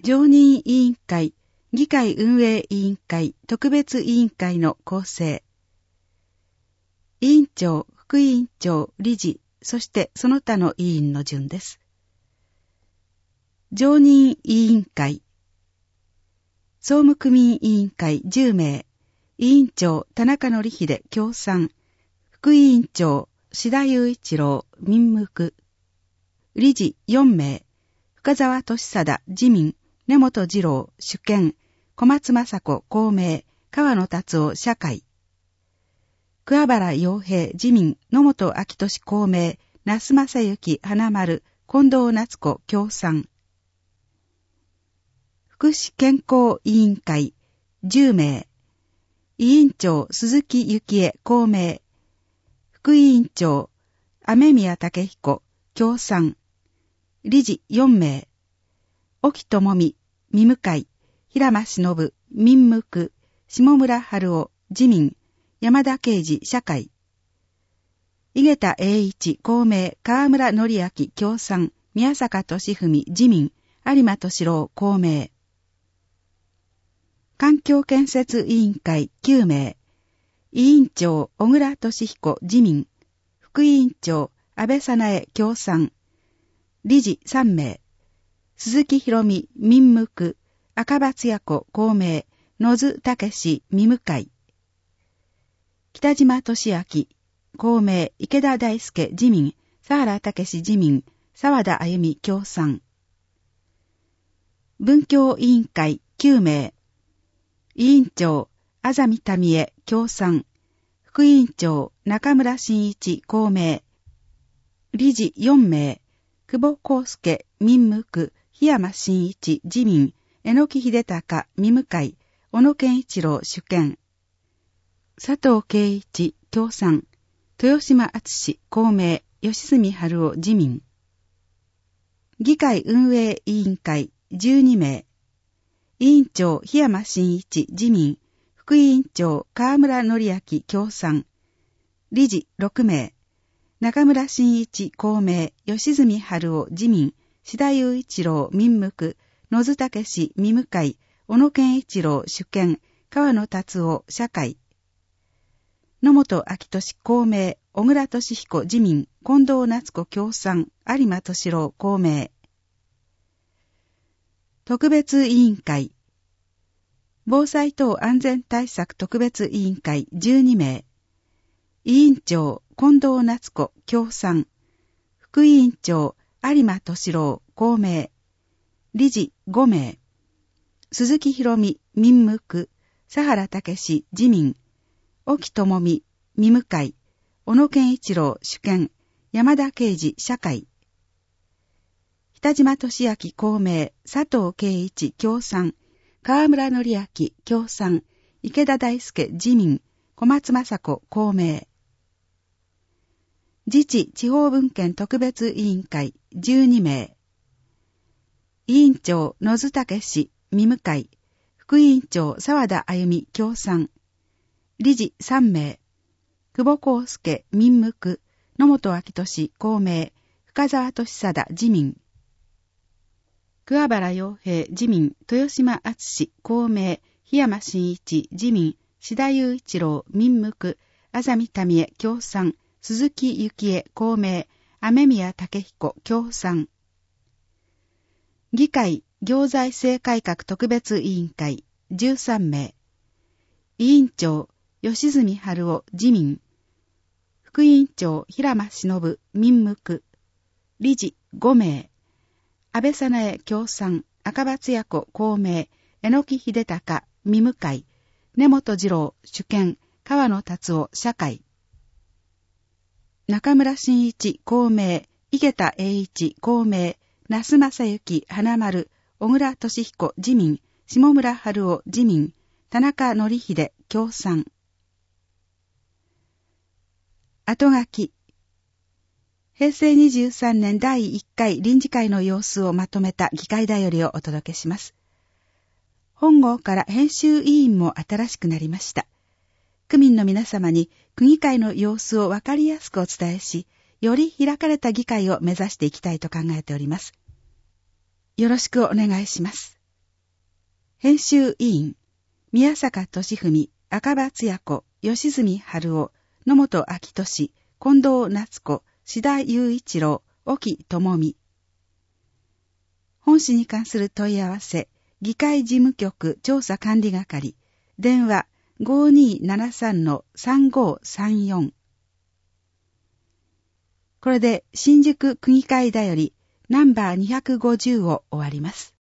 常任委員会、議会運営委員会、特別委員会の構成。委員長、副委員長、理事、そしてその他の委員の順です。常任委員会。総務区民委員会10名、委員長田中則秀共産、副委員長志田雄一郎民無区、理事4名、深沢俊貞自民、根本二郎主権、小松雅子公明、川野達夫社会、桑原洋平自民、野本昭俊公明、那須正幸花丸、近藤夏子共産、福祉健康委員会10名、委員長鈴木幸恵公明、副委員長雨宮武彦共産、理事4名、沖智美民務会、平間忍民無区、下村春夫自民、山田啓二社会、井桁栄一公明、河村則明共産、宮坂俊文自民、有馬敏郎公明、環境建設委員会9名、委員長小倉俊彦自民、副委員長安倍早苗共産、理事3名、鈴木博美民無区、赤松也子公明、野津武史民務会、北島俊明公明、池田大輔自民、佐原武史自民、沢田歩美共産、文教委員会9名、委員長安住民恵共産、副委員長中村真一公明、理事4名、久保康介民無区、檜山真一自民、榎木秀隆民務会、小野健一郎主権、佐藤圭一共産、豊島敦公明、吉住春夫自民、議会運営委員会12名、委員長檜山真一自民、副委員長河村則明共産、理事6名、中村真一公明、吉住春夫自民、志田雄一郎民無区、野津武史民務会、小野健一郎主権、川野達夫社会、野本昭俊公明、小倉俊彦自民、近藤夏子共産、有馬敏郎公明、特別委員会、防災等安全対策特別委員会12名、委員長近藤夏子共産、副委員長有馬敏郎公明、理事5名、鈴木博美民無区、佐原武史自民、沖智美民務会、小野健一郎主権、山田啓二社会、北島俊明公明、佐藤圭一共産、河村則明共産、池田大輔自民、小松雅子公明、自治地方分権特別委員会12名、委員長野津武史民務会、副委員長沢田歩美共産、理事3名、久保康介民無区、野本昭俊公明、深沢俊貞自民、桑原洋平自民、豊島敦公明、檜山真一自民、志田雄一郎民無区、安住民恵共産、鈴木幸恵公明、雨宮武彦共産、議会行財政改革特別委員会13名、委員長吉住春夫自民、副委員長平間忍民無区、理事5名、安倍早苗共産、赤松也子公明、榎木秀隆民務会、根本二郎主権、川野達夫社会、中村真一公明、井桁栄一公明、那須正幸花丸、小倉俊彦自民、下村春夫自民、田中則秀共産。後書き。平成23年第1回臨時会の様子をまとめた議会だよりをお届けします。本号から編集委員も新しくなりました。区民の皆様に区議会の様子をわかりやすくお伝えし、より開かれた議会を目指していきたいと考えております。よろしくお願いします。 編集委員、宮坂俊文、赤羽つや子、吉住春夫、野本明俊、近藤夏子、志田雄一郎、沖智美。本誌に関する問い合わせ、議会事務局調査管理係、電話 5273-3534。これで新宿区議会だよりナンバー250を終わります。